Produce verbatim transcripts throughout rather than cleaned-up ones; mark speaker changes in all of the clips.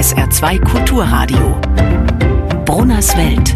Speaker 1: S R zwei Kulturradio. Brunners Welt.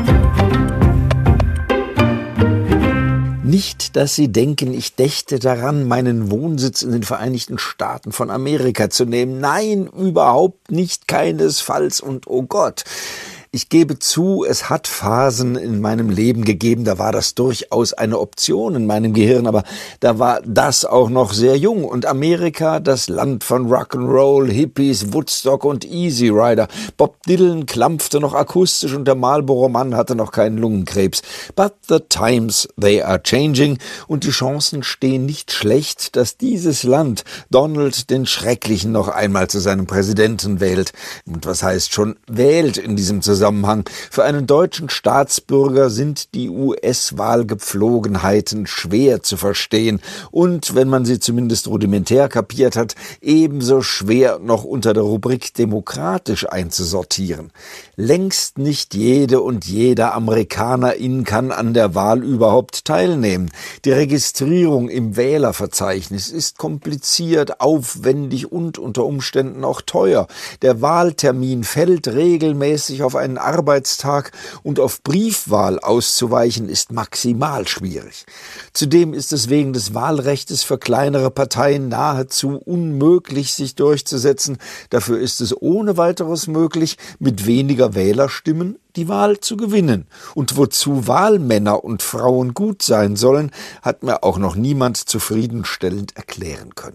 Speaker 2: Nicht, dass Sie denken, ich dächte daran, meinen Wohnsitz in den Vereinigten Staaten von Amerika zu nehmen. Nein, überhaupt nicht, keinesfalls und oh Gott. Ich gebe zu, es hat Phasen in meinem Leben gegeben, da war das durchaus eine Option in meinem Gehirn, aber da war das auch noch sehr jung. Und Amerika, das Land von Rock'n'Roll, Hippies, Woodstock und Easy Rider. Bob Dylan klampfte noch akustisch und der Marlboro-Mann hatte noch keinen Lungenkrebs. But the times, they are changing. Und die Chancen stehen nicht schlecht, dass dieses Land Donald den Schrecklichen noch einmal zu seinem Präsidenten wählt. Und was heißt schon wählt in diesem Zusammenhang? Zusammenhang. Für einen deutschen Staatsbürger sind die U S-Wahlgepflogenheiten schwer zu verstehen und, wenn man sie zumindest rudimentär kapiert hat, ebenso schwer noch unter der Rubrik demokratisch einzusortieren. Längst nicht jede und jeder Amerikanerin kann an der Wahl überhaupt teilnehmen. Die Registrierung im Wählerverzeichnis ist kompliziert, aufwendig und unter Umständen auch teuer. Der Wahltermin fällt regelmäßig auf einen Arbeitstag und auf Briefwahl auszuweichen ist maximal schwierig. Zudem ist es wegen des Wahlrechtes für kleinere Parteien nahezu unmöglich, sich durchzusetzen. Dafür ist es ohne weiteres möglich, mit weniger Wählerstimmen die Wahl zu gewinnen. Und wozu Wahlmänner und Frauen gut sein sollen, hat mir auch noch niemand zufriedenstellend erklären können.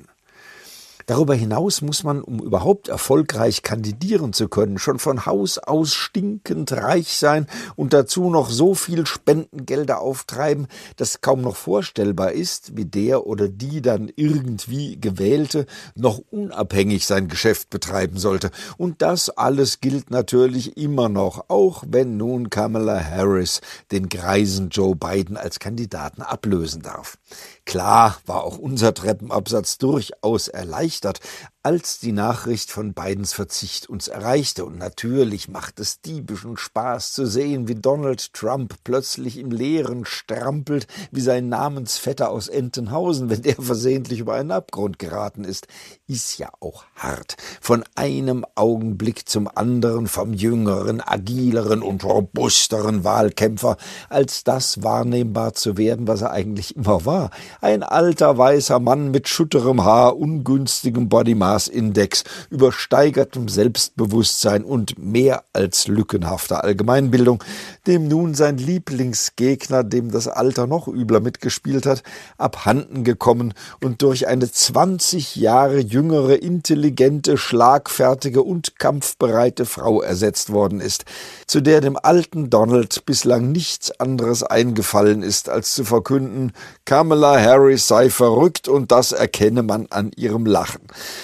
Speaker 2: Darüber hinaus muss man, um überhaupt erfolgreich kandidieren zu können, schon von Haus aus stinkend reich sein und dazu noch so viel Spendengelder auftreiben, dass kaum noch vorstellbar ist, wie der oder die dann irgendwie Gewählte noch unabhängig sein Geschäft betreiben sollte. Und das alles gilt natürlich immer noch, auch wenn nun Kamala Harris den greisen Joe Biden als Kandidaten ablösen darf. Klar war auch unser Treppenabsatz durchaus erleichtert, als die Nachricht von Bidens Verzicht uns erreichte. Und natürlich macht es diebischen Spaß zu sehen, wie Donald Trump plötzlich im Leeren strampelt, wie sein Namensvetter aus Entenhausen, wenn der versehentlich über einen Abgrund geraten ist. Ist ja auch hart. Von einem Augenblick zum anderen vom jüngeren, agileren und robusteren Wahlkämpfer als das wahrnehmbar zu werden, was er eigentlich immer war. Ein alter, weißer Mann mit schutterem Haar, ungünstigem Body-Mass-Index, übersteigertem Selbstbewusstsein und mehr als lückenhafter Allgemeinbildung, dem nun sein Lieblingsgegner, dem das Alter noch übler mitgespielt hat, abhanden gekommen und durch eine zwanzig Jahre jüngere, intelligente, schlagfertige und kampfbereite Frau ersetzt worden ist, zu der dem alten Donald bislang nichts anderes eingefallen ist, als zu verkünden, Kamala Harris sei verrückt und das erkenne man an ihrem Lachen.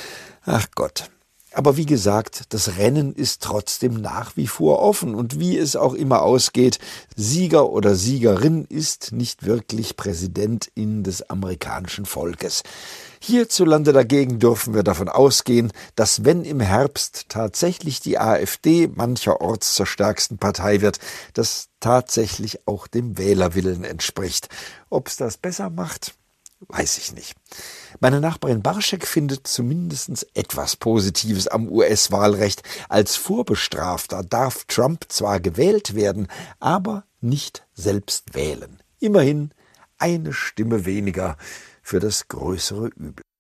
Speaker 2: Ach Gott. Aber wie gesagt, das Rennen ist trotzdem nach wie vor offen und wie es auch immer ausgeht, Sieger oder Siegerin ist nicht wirklich Präsidentin des amerikanischen Volkes. Hierzulande dagegen dürfen wir davon ausgehen, dass wenn im Herbst tatsächlich die AfD mancherorts zur stärksten Partei wird, das tatsächlich auch dem Wählerwillen entspricht. Ob es das besser macht? Weiß ich nicht. Meine Nachbarin Barschek findet zumindest etwas Positives am U S-Wahlrecht. Als Vorbestrafter darf Trump zwar gewählt werden, aber nicht selbst wählen. Immerhin eine Stimme weniger für das größere Übel.